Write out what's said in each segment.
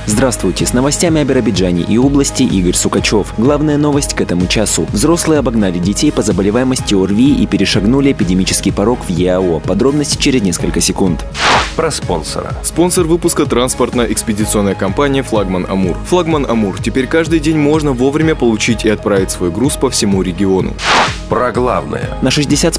Здравствуйте, с новостями о Биробиджане и области Игорь Сукачев. Главная новость к этому часу. Взрослые обогнали детей по заболеваемости ОРВИ и перешагнули эпидемический порог в ЕАО. Подробности через несколько секунд. Про спонсора. Спонсор выпуска – транспортно-экспедиционная компания «Флагман Амур». «Флагман Амур» теперь каждый день можно вовремя получить и отправить свой груз по всему региону. Про главное. На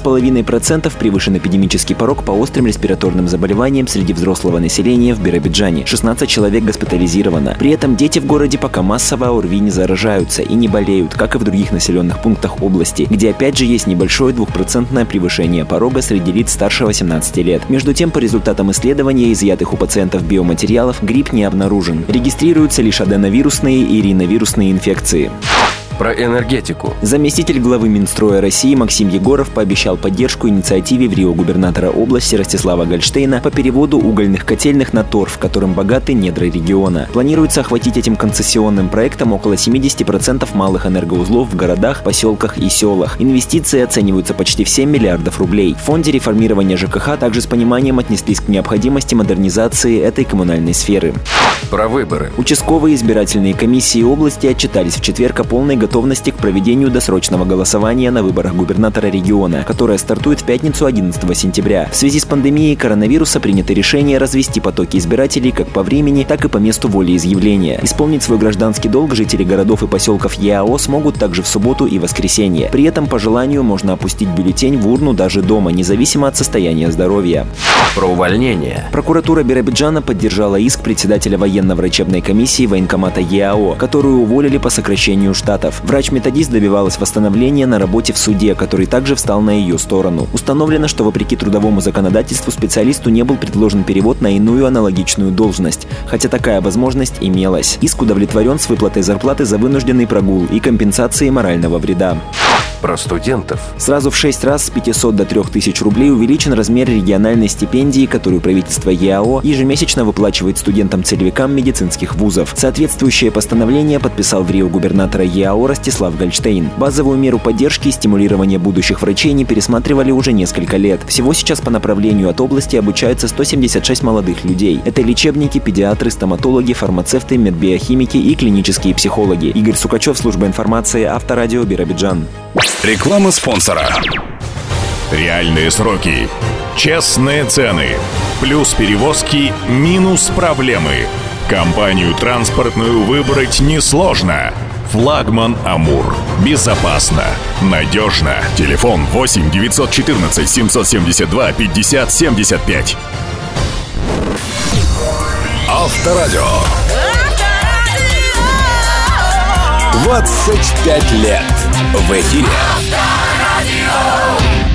60,5% превышен эпидемический порог по острым респираторным заболеваниям среди взрослого населения в Биробиджане. 16 человек госпитализировано. При этом дети в городе пока массово ОРВИ не заражаются и не болеют, как и в других населенных пунктах области, где опять же есть небольшое 2% превышение порога среди лиц старше 18 лет. Между тем, по результатам исследования, изъятых у пациентов биоматериалов, грипп не обнаружен. Регистрируются лишь аденовирусные и риновирусные инфекции. Про энергетику. Заместитель главы Минстроя России Максим Егоров пообещал поддержку инициативе в Рио губернатора области Ростислава Гольштейна по переводу угольных котельных на торф, которым богаты недра региона. Планируется охватить этим концессионным проектом около 70% малых энергоузлов в городах, поселках и селах. Инвестиции оцениваются почти в 7 миллиардов рублей. В фонде реформирования ЖКХ также с пониманием отнеслись к необходимости модернизации этой коммунальной сферы. Про выборы. Участковые избирательные комиссии области отчитались в четверг о полной готовности к проведению досрочного голосования на выборах губернатора региона, которое стартует в пятницу 11 сентября. В связи с пандемией коронавируса принято решение развести потоки избирателей как по времени, так и по месту волеизъявления. Исполнить свой гражданский долг жители городов и поселков ЕАО смогут также в субботу и воскресенье. При этом по желанию можно опустить бюллетень в урну даже дома, независимо от состояния здоровья. Про увольнение. Прокуратура Биробиджана поддержала иск председателя военно-врачебной комиссии военкомата ЕАО, которую уволили по сокращению штатов. Врач-методист добивалась восстановления на работе в суде, который также встал на ее сторону. Установлено, что вопреки трудовому законодательству специалисту не был предложен перевод на иную аналогичную должность, хотя такая возможность имелась. Иск удовлетворен с выплатой зарплаты за вынужденный прогул и компенсацией морального вреда. Про студентов. Сразу в 6 раз с 500 до 3000 рублей увеличен размер региональной стипендии, которую правительство ЕАО ежемесячно выплачивает студентам-целевикам медицинских вузов. Соответствующее постановление подписал в Рио губернатора ЕАО Ростислав Гольштейн. Базовую меру поддержки и стимулирования будущих врачей не пересматривали уже несколько лет. Всего сейчас по направлению от области обучаются 176 молодых людей. Это лечебники, педиатры, стоматологи, фармацевты, медбиохимики и клинические психологи. Игорь Сукачев, служба информации, Авторадио, Биробиджан. Реклама спонсора. Реальные сроки, честные цены, плюс перевозки, минус проблемы. Компанию транспортную выбрать несложно. «Флагман Амур». Безопасно, надежно. Телефон 8 914 772 50 75. Авторадио. 25 лет в эфире.